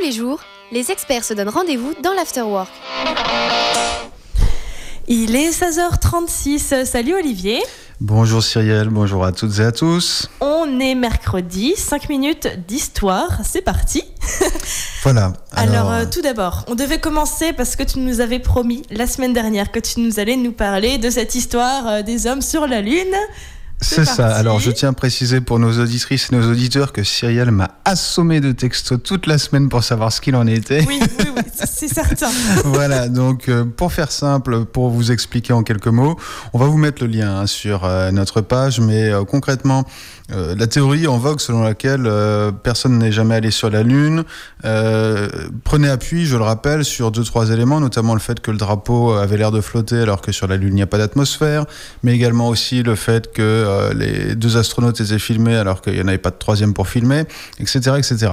les jours, les experts se donnent rendez-vous dans l'Afterwork. Il est 16h36. Salut Olivier. Bonjour Cyrielle, bonjour à toutes et à tous. On est mercredi, 5 minutes d'histoire, c'est parti. Voilà. Alors tout d'abord, on devait commencer parce que tu nous avais promis la semaine dernière que tu nous allais nous parler de cette histoire des hommes sur la Lune. C'est ça. Alors, je tiens à préciser pour nos auditrices et nos auditeurs que Cyrielle m'a assommé de textos toute la semaine pour savoir ce qu'il en était. Oui, c'est certain. Voilà, donc pour faire simple, pour vous expliquer en quelques mots, on va vous mettre le lien sur notre page, mais concrètement, la théorie en vogue selon laquelle personne n'est jamais allé sur la Lune prenait appui, je le rappelle, sur 2-3 éléments, notamment le fait que le drapeau avait l'air de flotter alors que sur la Lune il n'y a pas d'atmosphère, mais également aussi le fait que les 2 astronautes étaient filmés alors qu'il n'y en avait pas de 3e pour filmer, etc. etc.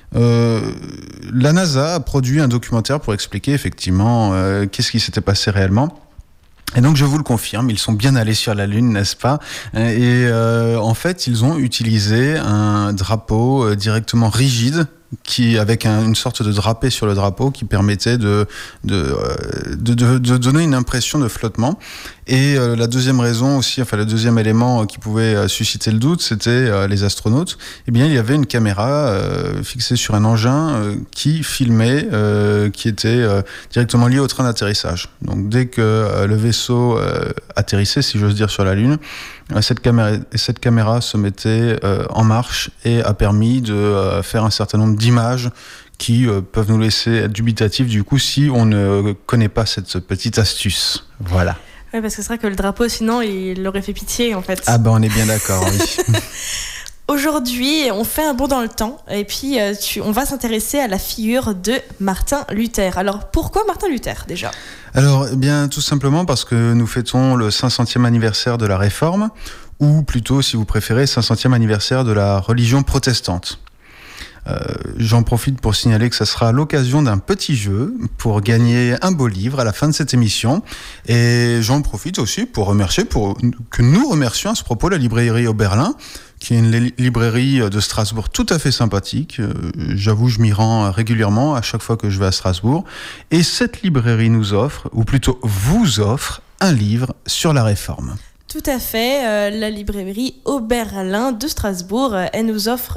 La NASA a produit un documentaire pour expliquer effectivement qu'est-ce qui s'était passé réellement. Et donc je vous le confirme, ils sont bien allés sur la Lune, n'est-ce pas ? Et en fait, ils ont utilisé un drapeau directement rigide, avec une sorte de drapé sur le drapeau qui permettait de donner une impression de flottement. Et la deuxième raison aussi, enfin le deuxième élément qui pouvait susciter le doute, c'était les astronautes. Eh bien, il y avait une caméra fixée sur un engin qui filmait, qui était directement lié au train d'atterrissage. Donc dès que le vaisseau atterrissait, si j'ose dire, sur la Lune, cette caméra se mettait en marche et a permis de faire un certain nombre d'images qui peuvent nous laisser être dubitatifs du coup si on ne connaît pas cette petite astuce. Voilà. Oui, parce que c'est vrai que le drapeau, sinon, il aurait fait pitié, en fait. Ah ben, on est bien d'accord, oui. Aujourd'hui, on fait un bond dans le temps et puis on va s'intéresser à la figure de Martin Luther. Alors, pourquoi Martin Luther, déjà ? Alors, eh bien, tout simplement parce que nous fêtons le 500e anniversaire de la Réforme, ou plutôt, si vous préférez, 500e anniversaire de la religion protestante. J'en profite pour signaler que ça sera l'occasion d'un petit jeu pour gagner un beau livre à la fin de cette émission. Et j'en profite aussi pour que nous remercions à ce propos la librairie Oberlin, qui est une librairie de Strasbourg tout à fait sympathique. J'avoue, je m'y rends régulièrement à chaque fois que je vais à Strasbourg. Et cette librairie nous offre, ou plutôt vous offre, un livre sur la Réforme. Tout à fait, la librairie Oberlin de Strasbourg, elle vous offre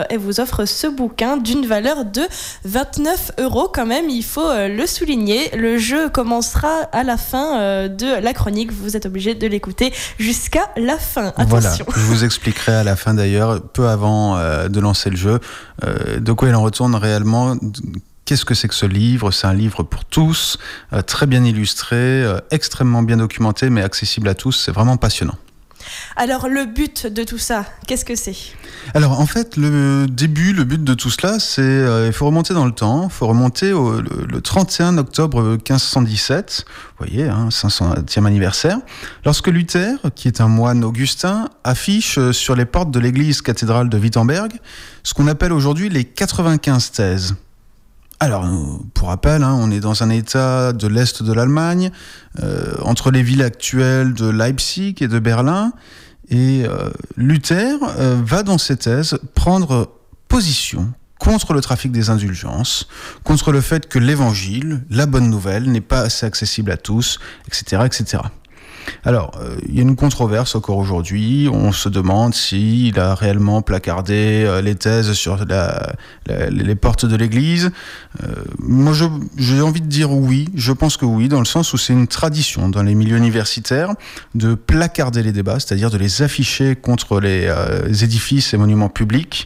ce bouquin d'une valeur de 29 € quand même, il faut le souligner. Le jeu commencera à la fin de la chronique, vous êtes obligé de l'écouter jusqu'à la fin. Attention. Voilà, je vous expliquerai à la fin d'ailleurs, peu avant de lancer le jeu, de quoi il en retourne réellement. Qu'est-ce que c'est que ce livre ? C'est un livre pour tous, très bien illustré, extrêmement bien documenté, mais accessible à tous. C'est vraiment passionnant. Alors, le but de tout ça, qu'est-ce que c'est ? Alors, en fait, le but de tout cela, c'est il faut remonter dans le temps. Il faut remonter le 31 octobre 1517, vous voyez, 500e anniversaire, lorsque Luther, qui est un moine augustin, affiche sur les portes de l'église cathédrale de Wittenberg ce qu'on appelle aujourd'hui les 95 thèses. Alors, pour rappel, on est dans un état de l'Est de l'Allemagne, entre les villes actuelles de Leipzig et de Berlin. Et Luther va dans ses thèses prendre position contre le trafic des indulgences, contre le fait que l'évangile, la bonne nouvelle, n'est pas assez accessible à tous, etc., etc. Alors, il y a une controverse encore aujourd'hui. On se demande s'il a réellement placardé les thèses sur les portes de l'église. Moi, j'ai envie de dire oui. Je pense que oui, dans le sens où c'est une tradition dans les milieux universitaires de placarder les débats, c'est-à-dire de les afficher contre les édifices et monuments publics.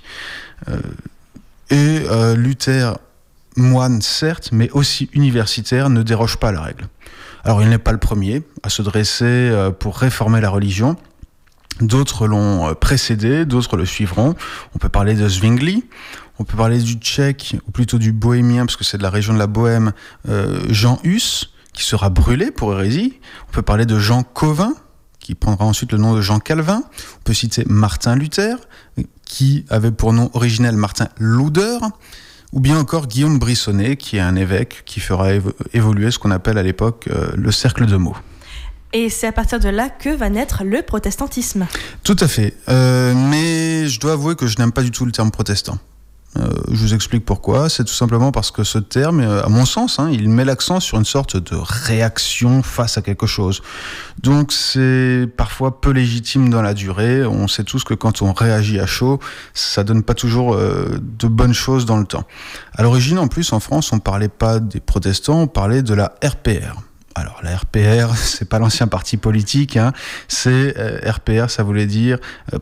Luther, moine certes, mais aussi universitaire, ne déroge pas à la règle. Alors, il n'est pas le premier à se dresser pour réformer la religion. D'autres l'ont précédé, d'autres le suivront. On peut parler de Zwingli, on peut parler du Tchèque, ou plutôt du Bohémien, parce que c'est de la région de la Bohème, Jean Hus, qui sera brûlé pour hérésie. On peut parler de Jean Calvin, qui prendra ensuite le nom de Jean Calvin. On peut citer Martin Luther, qui avait pour nom originel Martin Luder. Ou bien encore Guillaume Brissonnet, qui est un évêque qui fera évoluer ce qu'on appelle à l'époque le cercle de Meaux. Et c'est à partir de là que va naître le protestantisme. Tout à fait. Mais je dois avouer que je n'aime pas du tout le terme protestant. Je vous explique pourquoi. C'est tout simplement parce que ce terme, à mon sens, il met l'accent sur une sorte de réaction face à quelque chose. Donc c'est parfois peu légitime dans la durée. On sait tous que quand on réagit à chaud, ça donne pas toujours de bonnes choses dans le temps. À l'origine, en plus, en France, on parlait pas des protestants, on parlait de la RPR. Alors la RPR, c'est pas l'ancien parti politique, c'est RPR, ça voulait dire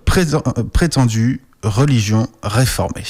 prétendue religion réformée.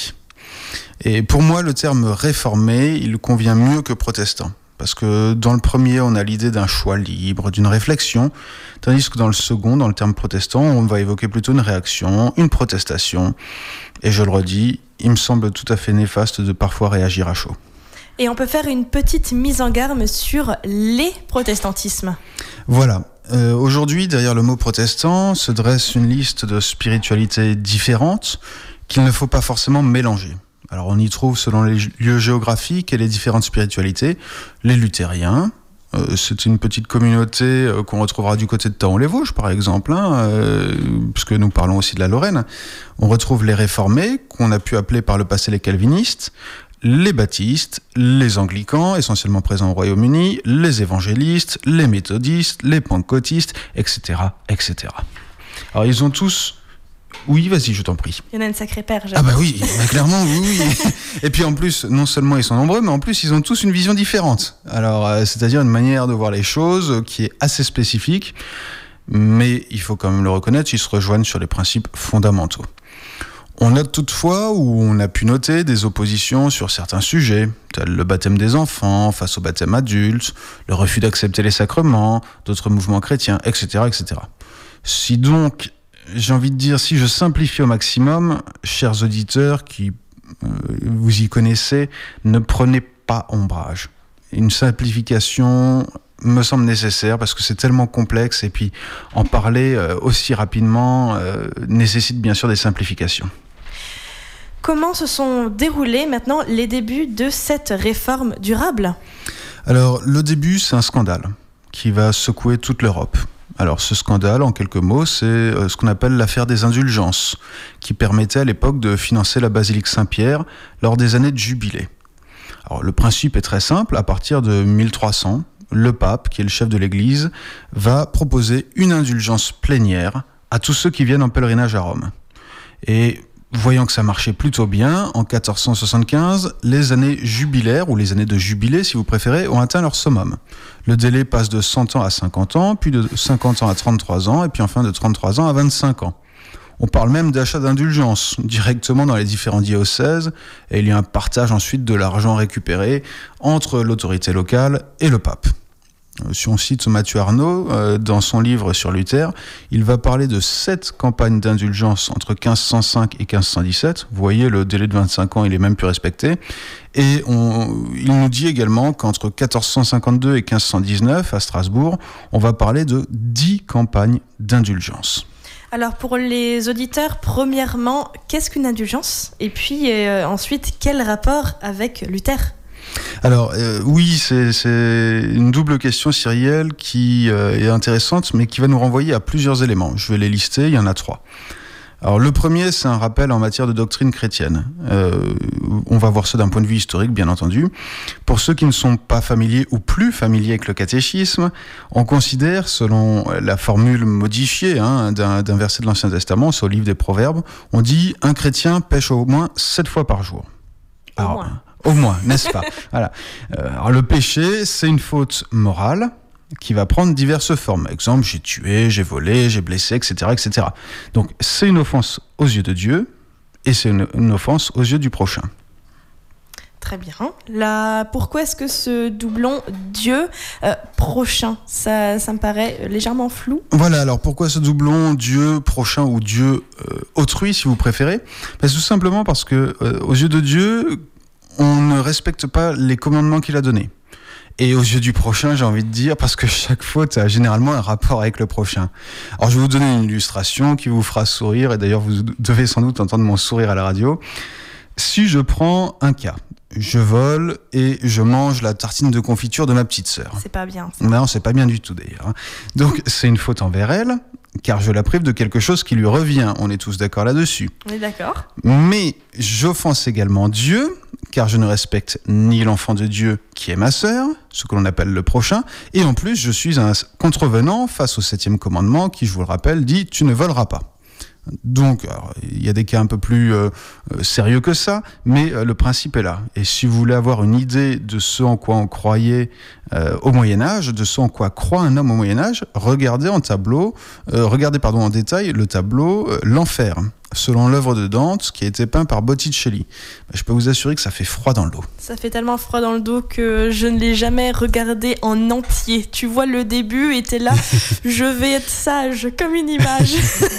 Et pour moi, le terme réformé, il convient mieux que protestant. Parce que dans le premier, on a l'idée d'un choix libre, d'une réflexion, tandis que dans le second, dans le terme protestant, on va évoquer plutôt une réaction, une protestation. Et je le redis, il me semble tout à fait néfaste de parfois réagir à chaud. Et on peut faire une petite mise en garde sur les protestantismes. Voilà. Aujourd'hui, derrière le mot protestant, se dresse une liste de spiritualités différentes qu'il ne faut pas forcément mélanger. Alors on y trouve, selon les lieux géographiques et les différentes spiritualités, les luthériens. C'est une petite communauté qu'on retrouvera du côté de Thaon-les-Vosges, par exemple, puisque nous parlons aussi de la Lorraine. On retrouve les réformés, qu'on a pu appeler par le passé les calvinistes, les baptistes, les anglicans, essentiellement présents au Royaume-Uni, les évangélistes, les méthodistes, les pentecôtistes, etc., etc. Alors ils ont tous... Oui, vas-y, je t'en prie. Il y en a une sacrée paire. Ah bah oui, clairement, oui. Et puis en plus, non seulement ils sont nombreux, mais en plus ils ont tous une vision différente. Alors, c'est-à-dire une manière de voir les choses qui est assez spécifique, mais il faut quand même le reconnaître, ils se rejoignent sur les principes fondamentaux. On note toutefois, ou on a pu noter, des oppositions sur certains sujets, tels le baptême des enfants face au baptême adulte, le refus d'accepter les sacrements, d'autres mouvements chrétiens, etc., etc. Si donc... J'ai envie de dire, si je simplifie au maximum, chers auditeurs qui vous y connaissez, ne prenez pas ombrage. Une simplification me semble nécessaire parce que c'est tellement complexe et puis en parler aussi rapidement nécessite bien sûr des simplifications. Comment se sont déroulés maintenant les débuts de cette réforme durable ? Alors, le début, c'est un scandale qui va secouer toute l'Europe. Alors ce scandale, en quelques mots, c'est ce qu'on appelle l'affaire des indulgences, qui permettait à l'époque de financer la basilique Saint-Pierre lors des années de jubilé. Alors le principe est très simple, à partir de 1300, le pape, qui est le chef de l'Église, va proposer une indulgence plénière à tous ceux qui viennent en pèlerinage à Rome. Et voyant que ça marchait plutôt bien, en 1475, les années jubilaires, ou les années de jubilé si vous préférez, ont atteint leur summum. Le délai passe de 100 ans à 50 ans, puis de 50 ans à 33 ans, et puis enfin de 33 ans à 25 ans. On parle même d'achat d'indulgence directement dans les différents diocèses, et il y a un partage ensuite de l'argent récupéré entre l'autorité locale et le pape. Si on cite Mathieu Arnaud, dans son livre sur Luther, il va parler de 7 campagnes d'indulgence entre 1505 et 1517. Vous voyez, le délai de 25 ans, il est même plus respecté. Et il nous dit également qu'entre 1452 et 1519, à Strasbourg, on va parler de 10 campagnes d'indulgence. Alors pour les auditeurs, premièrement, qu'est-ce qu'une indulgence ? Et puis ensuite, quel rapport avec Luther ? Alors oui, c'est une double question, Cyrielle, qui est intéressante, mais qui va nous renvoyer à plusieurs éléments. Je vais les lister, il y en a 3. Alors le premier, c'est un rappel en matière de doctrine chrétienne. On va voir ça d'un point de vue historique, bien entendu. Pour ceux qui ne sont pas familiers ou plus familiers avec le catéchisme, on considère, selon la formule modifiée d'un verset de l'Ancien Testament, c'est au livre des Proverbes, on dit « un chrétien pêche au moins 7 fois par jour ». Au moins, n'est-ce pas ? Voilà. Alors le péché, c'est une faute morale qui va prendre diverses formes. Exemple, j'ai tué, j'ai volé, j'ai blessé, etc., etc. Donc c'est une offense aux yeux de Dieu et c'est une offense aux yeux du prochain. Très bien. Là, pourquoi est-ce que ce doublon Dieu prochain, ça me paraît légèrement flou. Voilà, alors pourquoi ce doublon Dieu prochain ou Dieu autrui, si vous préférez ? Tout simplement parce que aux yeux de Dieu, on ne respecte pas les commandements qu'il a donnés. Et aux yeux du prochain, j'ai envie de dire, parce que chaque faute a généralement un rapport avec le prochain. Alors je vais vous donner une illustration qui vous fera sourire, et d'ailleurs vous devez sans doute entendre mon sourire à la radio. Si je prends un cas, je vole et je mange la tartine de confiture de ma petite sœur. C'est pas bien. Ça. Non, c'est pas bien du tout d'ailleurs. Donc c'est une faute envers elle, car je la prive de quelque chose qui lui revient. On est tous d'accord là-dessus. On est d'accord. Mais j'offense également Dieu, car je ne respecte ni l'enfant de Dieu qui est ma sœur, ce que l'on appelle le prochain, et en plus je suis un contrevenant face au 7e commandement qui, je vous le rappelle, dit « tu ne voleras pas ». Donc, il y a des cas un peu plus sérieux que ça, mais le principe est là. Et si vous voulez avoir une idée de ce en quoi on croyait au Moyen-Âge, de ce en quoi croit un homme au Moyen-Âge, regardez en détail le tableau L'Enfer, selon l'œuvre de Dante, qui a été peint par Botticelli. Je peux vous assurer que ça fait froid dans le dos. Ça fait tellement froid dans le dos que je ne l'ai jamais regardé en entier. Tu vois le début et t'es là, je vais être sage comme une image.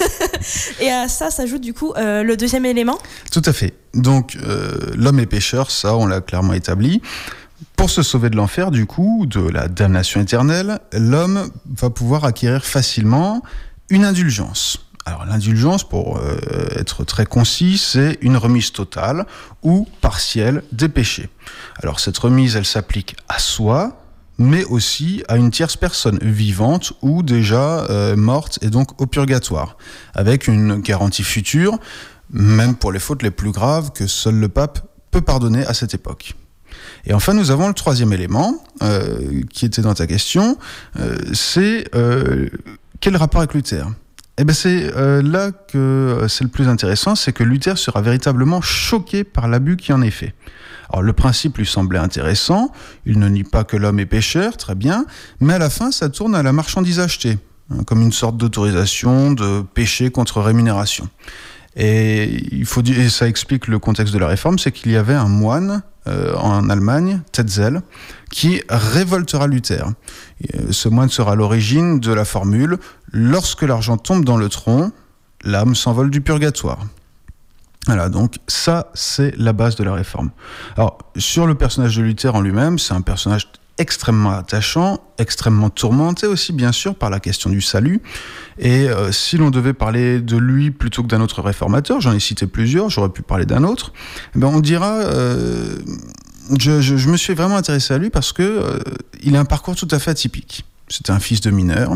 Et à ça s'ajoute du coup le deuxième élément. Tout à fait. Donc l'homme est pécheur, ça on l'a clairement établi. Pour se sauver de l'enfer, du coup, de la damnation éternelle, l'homme va pouvoir acquérir facilement une indulgence. Alors l'indulgence, pour être très concis, c'est une remise totale ou partielle des péchés. Alors cette remise, elle s'applique à soi, mais aussi à une tierce personne vivante ou déjà morte et donc au purgatoire, avec une garantie future, même pour les fautes les plus graves que seul le pape peut pardonner à cette époque. Et enfin, nous avons le troisième élément qui était dans ta question, c'est quel rapport avec Luther ? Eh bien, c'est là que c'est le plus intéressant, c'est que Luther sera véritablement choqué par l'abus qui en est fait. Alors, le principe lui semblait intéressant, il ne nie pas que l'homme est pécheur, très bien, mais à la fin, ça tourne à la marchandise achetée, comme une sorte d'autorisation de péché contre rémunération. Et ça explique le contexte de la réforme, c'est qu'il y avait un moine en Allemagne, Tetzel, qui révoltera Luther. Et ce moine sera à l'origine de la formule « Lorsque l'argent tombe dans le tronc, l'âme s'envole du purgatoire ». Voilà, donc ça, c'est la base de la réforme. Alors, sur le personnage de Luther en lui-même, c'est un personnage extrêmement attachant, extrêmement tourmenté aussi, bien sûr, par la question du salut. Et si l'on devait parler de lui plutôt que d'un autre réformateur, j'en ai cité plusieurs, j'aurais pu parler d'un autre, on dira... Je me suis vraiment intéressé à lui parce que il a un parcours tout à fait atypique. C'était un fils de mineur,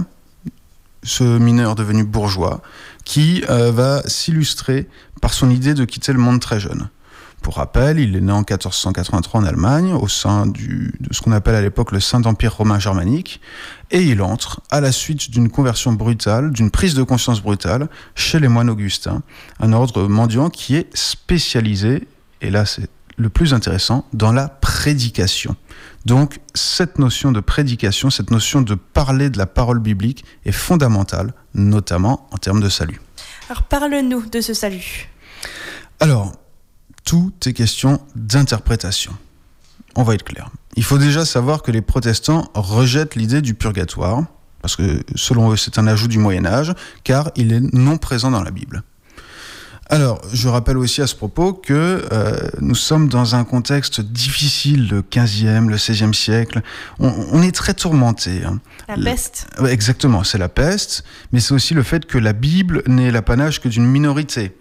ce mineur devenu bourgeois, qui va s'illustrer par son idée de quitter le monde très jeune. Pour rappel, il est né en 1483 en Allemagne, au sein de ce qu'on appelle à l'époque le Saint-Empire romain germanique, et il entre, à la suite d'une conversion brutale, d'une prise de conscience brutale, chez les moines augustins, un ordre mendiant qui est spécialisé, et là c'est le plus intéressant, dans la prédication. Donc cette notion de prédication, cette notion de parler de la parole biblique est fondamentale, notamment en termes de salut. Alors parle-nous de ce salut. Alors, tout est question d'interprétation. On va être clair. Il faut déjà savoir que les protestants rejettent l'idée du purgatoire, parce que selon eux c'est un ajout du Moyen-Âge, car il est non présent dans la Bible. Alors, je rappelle aussi à ce propos que nous sommes dans un contexte difficile, le 15e, le 16e siècle. On est très tourmenté. La peste. Exactement, c'est la peste, mais c'est aussi le fait que la Bible n'est l'apanage que d'une minorité.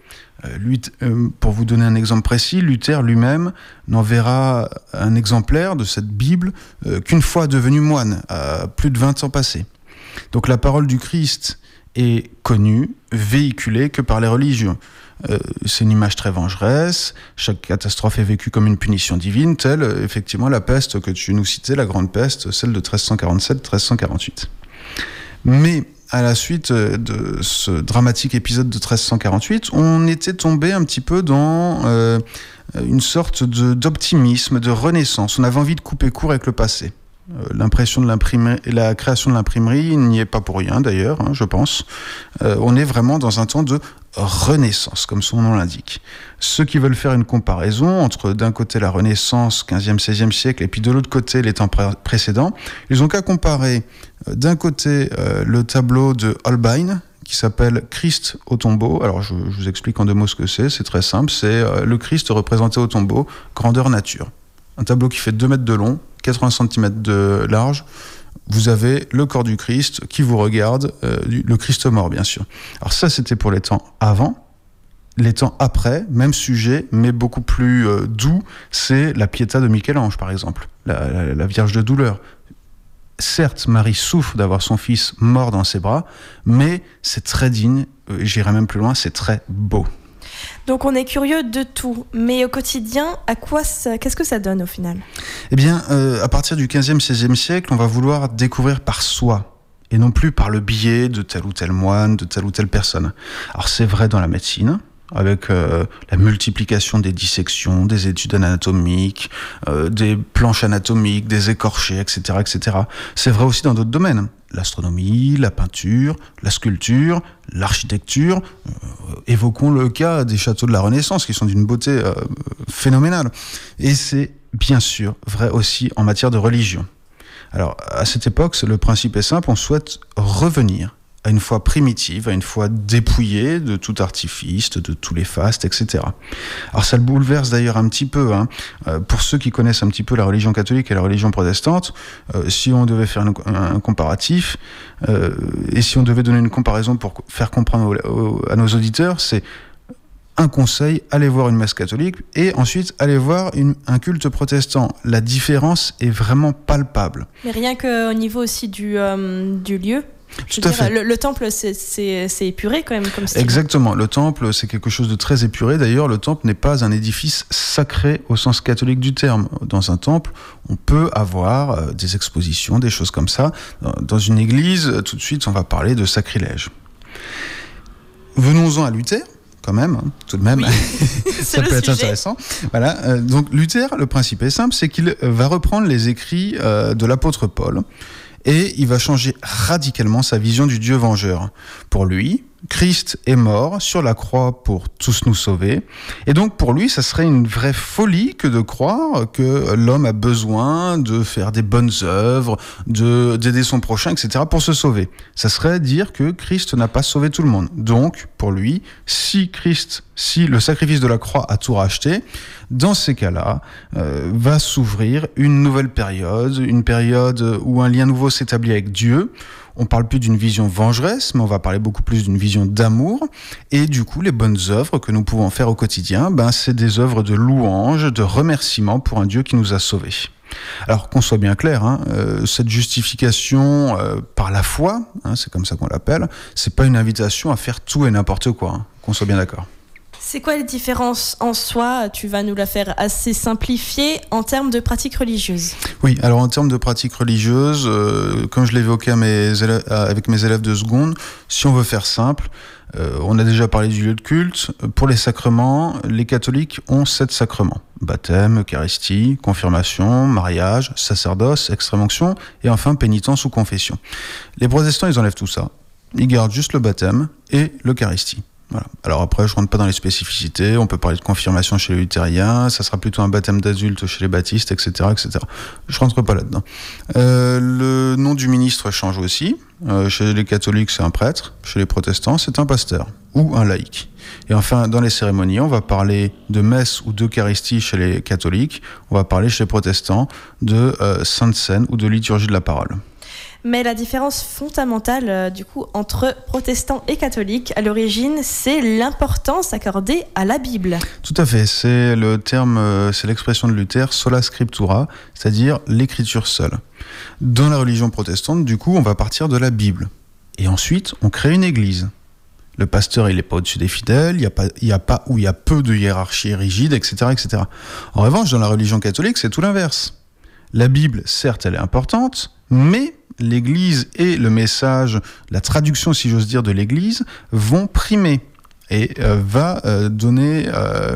Pour vous donner un exemple précis, Luther lui-même n'enverra un exemplaire de cette Bible qu'une fois devenu moine, à plus de 20 ans passés. Donc la parole du Christ est connue, véhiculée que par les religions. C'est une image très vengeresse, chaque catastrophe est vécue comme une punition divine, telle effectivement la peste que tu nous citais, la grande peste, celle de 1347-1348. Mais à la suite de ce dramatique épisode de 1348, on était tombé un petit peu dans une sorte d'optimisme, de renaissance. On avait envie de couper court avec le passé. La création de l'imprimerie n'y est pas pour rien d'ailleurs, je pense. On est vraiment dans un temps de renaissance, comme son nom l'indique. Ceux qui veulent faire une comparaison entre d'un côté la Renaissance, 15e, 16e siècle, et puis de l'autre côté les temps précédents, ils n'ont qu'à comparer d'un côté le tableau de Holbein, qui s'appelle Christ au tombeau. Alors je vous explique en 2 mots ce que c'est très simple, c'est le Christ représenté au tombeau, grandeur nature. Un tableau qui fait 2 mètres de long, 80 cm de large. Vous avez le corps du Christ qui vous regarde, le Christ mort bien sûr. Alors ça c'était pour les temps avant, Les temps après, même sujet, mais beaucoup plus doux, c'est la Pietà de Michel-Ange, par exemple, la Vierge de douleur. Certes, Marie souffre d'avoir son fils mort dans ses bras, mais c'est très digne, j'irai même plus loin, c'est très beau. Donc on est curieux de tout, mais au quotidien, qu'est-ce que ça donne au final ? Eh bien, à partir du 15e, 16e siècle, on va vouloir découvrir par soi, et non plus par le biais de tel ou tel moine, de telle ou telle personne. Alors c'est vrai dans la médecine, avec la multiplication des dissections, des études anatomiques, des planches anatomiques, des écorchés, etc., etc. C'est vrai aussi dans d'autres domaines. L'astronomie, la peinture, la sculpture, l'architecture. Évoquons le cas des châteaux de la Renaissance, qui sont d'une beauté phénoménale. Et c'est bien sûr vrai aussi en matière de religion. Alors, à cette époque, le principe est simple, on souhaite revenir à une foi primitive, à une foi dépouillée de tout artifice, de tous les fastes, etc. Alors ça le bouleverse d'ailleurs un petit peu. Pour ceux qui connaissent un petit peu la religion catholique et la religion protestante, si on devait faire un comparatif, et si on devait donner une comparaison pour faire comprendre à nos auditeurs, c'est un conseil, allez voir une messe catholique et ensuite allez voir un culte protestant. La différence est vraiment palpable. Mais rien qu'au niveau aussi du lieu. Tout à fait. Le temple, c'est épuré quand même comme style. Exactement. Le temple, c'est quelque chose de très épuré. D'ailleurs, le temple n'est pas un édifice sacré au sens catholique du terme. Dans un temple, on peut avoir des expositions, des choses comme ça. Dans une église, tout de suite, on va parler de sacrilège. Venons-en à Luther. Quand même, tout de même, oui. Ça peut être intéressant. Voilà. Donc Luther, le principe est simple, c'est qu'il va reprendre les écrits de l'apôtre Paul et il va changer radicalement sa vision du Dieu vengeur. Pour lui, Christ est mort sur la croix pour tous nous sauver. Et donc pour lui, ça serait une vraie folie que de croire que l'homme a besoin de faire des bonnes œuvres, d'aider son prochain, etc. pour se sauver. Ça serait dire que Christ n'a pas sauvé tout le monde. Donc pour lui, si le sacrifice de la croix a tout racheté, dans ces cas-là, va s'ouvrir une nouvelle période, une période où un lien nouveau s'établit avec Dieu. On ne parle plus d'une vision vengeresse, mais on va parler beaucoup plus d'une vision d'amour. Et du coup, les bonnes œuvres que nous pouvons faire au quotidien, c'est des œuvres de louange, de remerciement pour un Dieu qui nous a sauvés. Alors qu'on soit bien clair, cette justification par la foi, c'est comme ça qu'on l'appelle, c'est pas une invitation à faire tout et n'importe quoi, qu'on soit bien d'accord. C'est quoi les différences en soi ? Tu vas nous la faire assez simplifiée en termes de pratiques religieuses. Oui, alors en termes de pratiques religieuses, comme je l'évoquais avec mes élèves de seconde, si on veut faire simple, on a déjà parlé du lieu de culte. Pour les sacrements, les catholiques ont 7 sacrements. Baptême, Eucharistie, confirmation, mariage, sacerdoce, extrême-onction et enfin pénitence ou confession. Les protestants, ils enlèvent tout ça. Ils gardent juste le baptême et l'Eucharistie. Voilà. Alors après, je rentre pas dans les spécificités, on peut parler de confirmation chez les luthériens, ça sera plutôt un baptême d'adulte chez les baptistes, etc., etc. Je rentre pas là-dedans. Le nom du ministre change aussi. Chez les catholiques, c'est un prêtre. Chez les protestants, c'est un pasteur ou un laïc. Et enfin, dans les cérémonies, on va parler de messe ou d'Eucharistie chez les catholiques. On va parler chez les protestants de Sainte Seine ou de liturgie de la parole. Mais la différence fondamentale, du coup, entre protestants et catholiques, à l'origine, c'est l'importance accordée à la Bible. Tout à fait. C'est l'expression de Luther, sola scriptura, c'est-à-dire l'écriture seule. Dans la religion protestante, du coup, on va partir de la Bible. Et ensuite, on crée une église. Le pasteur, il n'est pas au-dessus des fidèles, il y a peu de hiérarchie rigide, etc., etc. En revanche, dans la religion catholique, c'est tout l'inverse. La Bible, certes, elle est importante, mais l'Église et le message, la traduction, si j'ose dire, de l'Église vont primer et va donner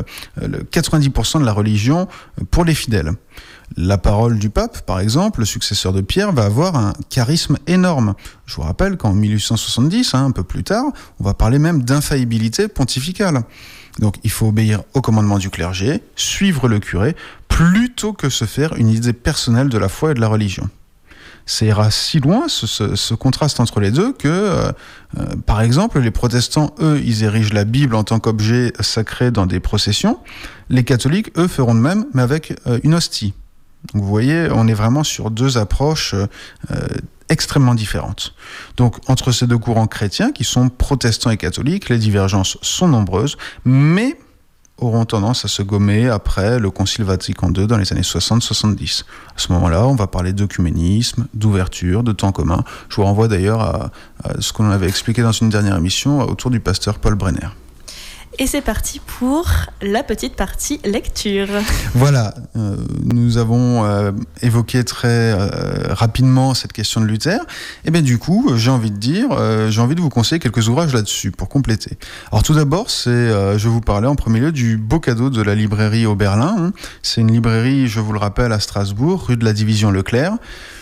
90% de la religion pour les fidèles. La parole du pape, par exemple, le successeur de Pierre, va avoir un charisme énorme. Je vous rappelle qu'en 1870, un peu plus tard, on va parler même d'infaillibilité pontificale. Donc il faut obéir au commandement du clergé, suivre le curé, plutôt que se faire une idée personnelle de la foi et de la religion. Ça ira si loin, ce contraste entre les deux, que, par exemple, les protestants, eux, ils érigent la Bible en tant qu'objet sacré dans des processions. Les catholiques, eux, feront de même, mais avec une hostie. Donc, vous voyez, on est vraiment sur deux approches extrêmement différentes. Donc, entre ces deux courants chrétiens, qui sont protestants et catholiques, les divergences sont nombreuses, mais auront tendance à se gommer après le Concile Vatican II dans les années 60-70. À ce moment-là, on va parler d'œcuménisme, d'ouverture, de temps commun. Je vous renvoie d'ailleurs à ce qu'on avait expliqué dans une dernière émission autour du pasteur Paul Brenner. Et c'est parti pour la petite partie lecture. Voilà, nous avons évoqué très rapidement cette question de Luther. Et bien du coup, j'ai envie de vous conseiller quelques ouvrages là-dessus pour compléter. Alors tout d'abord, je vais vous parler en premier lieu du beau cadeau de la librairie Oberlin. C'est une librairie, je vous le rappelle, à Strasbourg, rue de la Division Leclerc.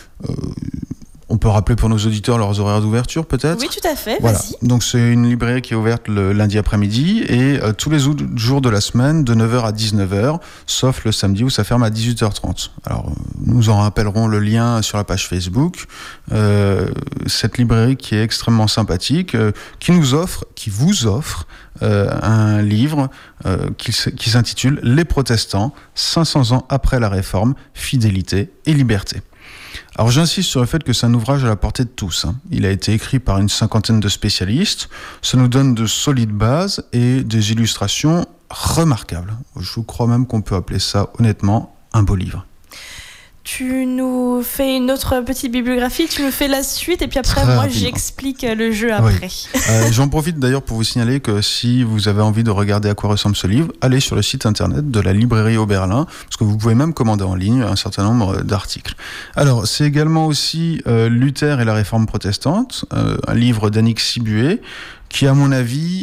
On peut rappeler pour nos auditeurs leurs horaires d'ouverture, peut-être ? Oui, tout à fait, voilà. Vas-y. Donc, c'est une librairie qui est ouverte le lundi après-midi et tous les autres jours de la semaine, de 9h à 19h, sauf le samedi où ça ferme à 18h30. Alors, nous en rappellerons le lien sur la page Facebook. Cette librairie qui est extrêmement sympathique, qui vous offre un livre qui s'intitule « Les protestants, 500 ans après la Réforme, fidélité et liberté ». Alors j'insiste sur le fait que c'est un ouvrage à la portée de tous. Il a été écrit par une 50aine de spécialistes. Ça nous donne de solides bases et des illustrations remarquables. Je crois même qu'on peut appeler ça honnêtement un beau livre. Tu nous fais une autre petite bibliographie, tu nous fais la suite et puis après moi j'explique le jeu après. Oui. J'en profite d'ailleurs pour vous signaler que si vous avez envie de regarder à quoi ressemble ce livre, allez sur le site internet de la librairie Oberlin, parce que vous pouvez même commander en ligne un certain nombre d'articles. Alors c'est également aussi Luther et la réforme protestante, un livre d'Annick Sibué, qui à mon avis,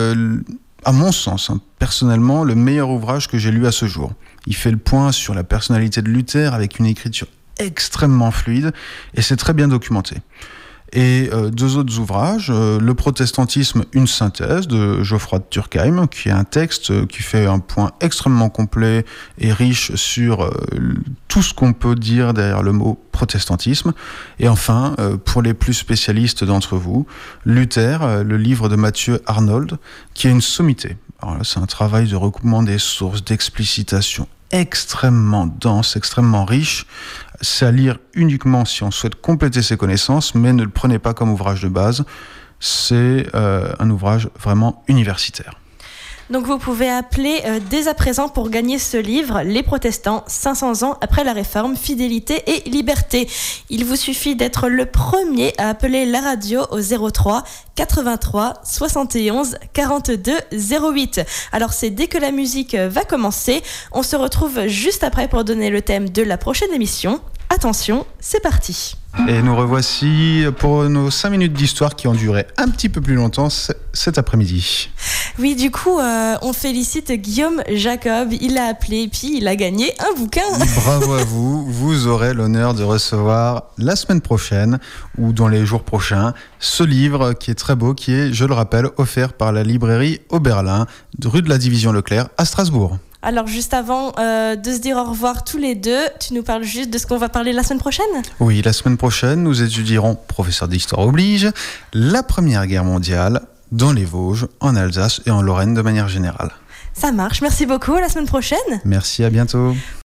à mon sens, personnellement, le meilleur ouvrage que j'ai lu à ce jour. Il fait le point sur la personnalité de Luther avec une écriture extrêmement fluide et c'est très bien documenté. Et deux autres ouvrages, Le protestantisme, une synthèse de Geoffroy de Turckheim, qui est un texte qui fait un point extrêmement complet et riche sur tout ce qu'on peut dire derrière le mot protestantisme. Et enfin, pour les plus spécialistes d'entre vous, Luther, le livre de Mathieu Arnold, qui est une sommité. Alors là, c'est un travail de recoupement des sources, d'explicitation extrêmement dense, extrêmement riche. C'est à lire uniquement si on souhaite compléter ses connaissances, mais ne le prenez pas comme ouvrage de base. C'est un ouvrage vraiment universitaire. Donc vous pouvez appeler dès à présent pour gagner ce livre, Les protestants, 500 ans après la réforme, fidélité et liberté. Il vous suffit d'être le premier à appeler la radio au 03 83 71 42 08. Alors c'est dès que la musique va commencer, on se retrouve juste après pour donner le thème de la prochaine émission. Attention, c'est parti. Et nous revoici pour nos 5 minutes d'histoire qui ont duré un petit peu plus longtemps cet après-midi. Oui, du coup, on félicite Guillaume Jacob. Il a appelé et puis il a gagné un bouquin. Bravo à vous. Vous aurez l'honneur de recevoir la semaine prochaine ou dans les jours prochains ce livre qui est très beau, qui est, je le rappelle, offert par la librairie Oberlin, rue de la Division Leclerc à Strasbourg. Alors juste avant de se dire au revoir tous les deux, tu nous parles juste de ce qu'on va parler la semaine prochaine ? Oui, la semaine prochaine, nous étudierons, professeur d'histoire oblige, la Première Guerre mondiale dans les Vosges, en Alsace et en Lorraine de manière générale. Ça marche, merci beaucoup, à la semaine prochaine. Merci, à bientôt.